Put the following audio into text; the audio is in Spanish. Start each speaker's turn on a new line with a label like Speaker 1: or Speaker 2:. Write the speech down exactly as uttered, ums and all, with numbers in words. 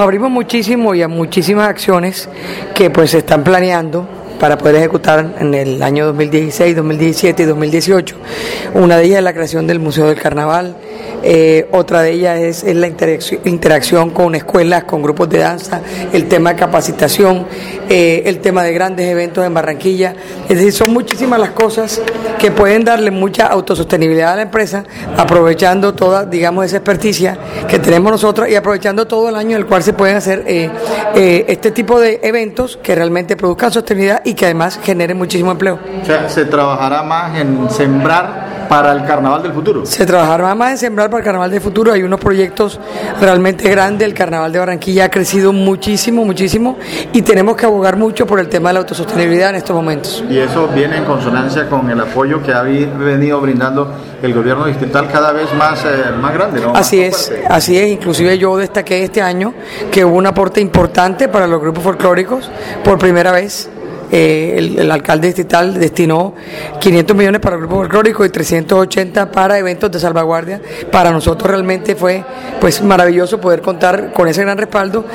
Speaker 1: abrimos muchísimo y a muchísimas acciones que pues se están planeando para poder ejecutar en el año dos mil dieciséis, dos mil diecisiete y dos mil dieciocho. Una de ellas es la creación del Museo del Carnaval, eh, otra de ellas es, es la interacción, interacción con escuelas, con grupos de danza, el tema de capacitación, eh, el tema de grandes eventos en Barranquilla. Es decir, son muchísimas las cosas que pueden darle mucha autosostenibilidad a la empresa, aprovechando toda, digamos, esa experticia que tenemos nosotros y aprovechando todo el año en el cual se pueden hacer eh, eh, este tipo de eventos que realmente produzcan sostenibilidad y que además generen muchísimo empleo.
Speaker 2: O sea, ¿se trabajará más en sembrar para el Carnaval del futuro?
Speaker 1: Se trabajará más en sembrar para el Carnaval del futuro. Hay unos proyectos realmente grandes. El Carnaval de Barranquilla ha crecido muchísimo, muchísimo, y tenemos que abogar mucho por el tema de la autosostenibilidad en estos momentos.
Speaker 2: Y eso viene en consonancia con el apoyo que ha venido brindando el gobierno distrital cada vez más, eh, más grande, ¿no?
Speaker 1: Así es, así es. Inclusive yo destaqué este año que hubo un aporte importante para los grupos folclóricos por primera vez. Eh, el, el alcalde distrital destinó quinientos millones para el grupo folclórico y trescientos ochenta para eventos de salvaguardia. Para nosotros realmente fue pues maravilloso poder contar con ese gran respaldo